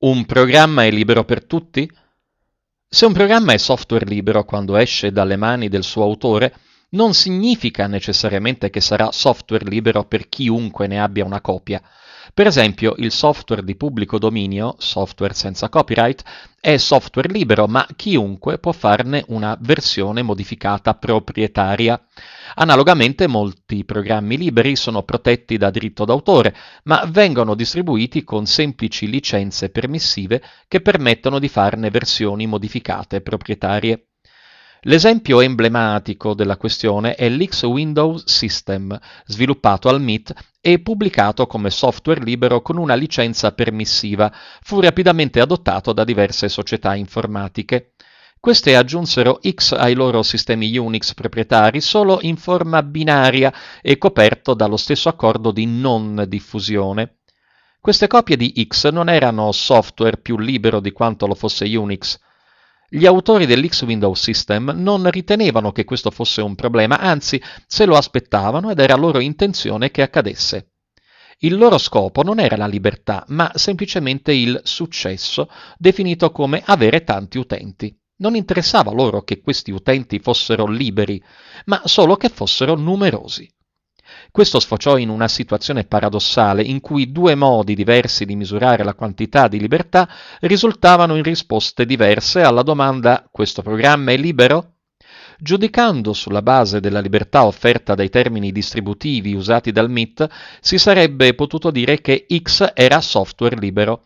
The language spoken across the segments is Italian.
Un programma è libero per tutti? Se un programma è software libero quando esce dalle mani del suo autore, non significa necessariamente che sarà software libero per chiunque ne abbia una copia. Per esempio, il software di pubblico dominio, software senza copyright, è software libero, ma chiunque può farne una versione modificata proprietaria. Analogamente, molti programmi liberi sono protetti da diritto d'autore, ma vengono distribuiti con semplici licenze permissive che permettono di farne versioni modificate proprietarie. L'esempio emblematico della questione è l'X Window System, sviluppato al MIT e pubblicato come software libero con una licenza permissiva. Fu rapidamente adottato da diverse società informatiche. Queste aggiunsero X ai loro sistemi Unix proprietari solo in forma binaria e coperto dallo stesso accordo di non diffusione. Queste copie di X non erano software più libero di quanto lo fosse Unix. Gli autori dell'X Window System non ritenevano che questo fosse un problema, anzi se lo aspettavano ed era loro intenzione che accadesse. Il loro scopo non era la libertà, ma semplicemente il successo, definito come avere tanti utenti. Non interessava loro che questi utenti fossero liberi, ma solo che fossero numerosi. Questo sfociò in una situazione paradossale in cui due modi diversi di misurare la quantità di libertà risultavano in risposte diverse alla domanda «questo programma è libero?». Giudicando sulla base della libertà offerta dai termini distributivi usati dal MIT, si sarebbe potuto dire che X era software libero.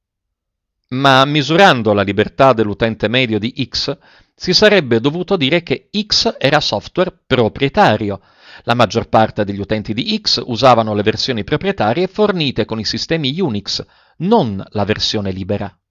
Ma misurando la libertà dell'utente medio di X, si sarebbe dovuto dire che X era software proprietario. La maggior parte degli utenti di X usavano le versioni proprietarie fornite con i sistemi Unix, non la versione libera.